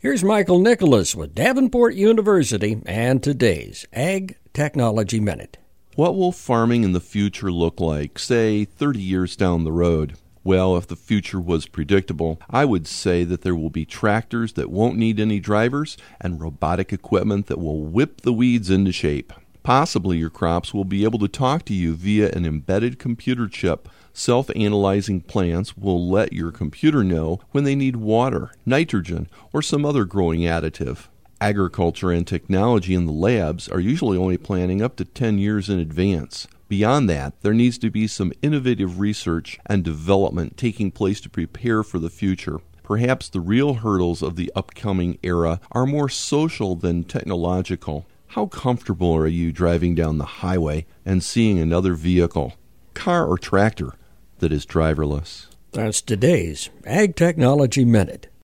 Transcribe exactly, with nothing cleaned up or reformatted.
Here's Michael Nicholas with Davenport University and today's Ag Technology Minute. What will farming in the future look like, say, thirty years down the road? Well, if the future was predictable, I would say that there will be tractors that won't need any drivers and robotic equipment that will whip the weeds into shape. Possibly your crops will be able to talk to you via an embedded computer chip. Self-analyzing plants will let your computer know when they need water, nitrogen, or some other growing additive. Agriculture and technology in the labs are usually only planning up to ten years in advance. Beyond that, there needs to be some innovative research and development taking place to prepare for the future. Perhaps the real hurdles of the upcoming era are more social than technological. How comfortable are you driving down the highway and seeing another vehicle, car or tractor, that is driverless? That's today's Ag Technology Minute.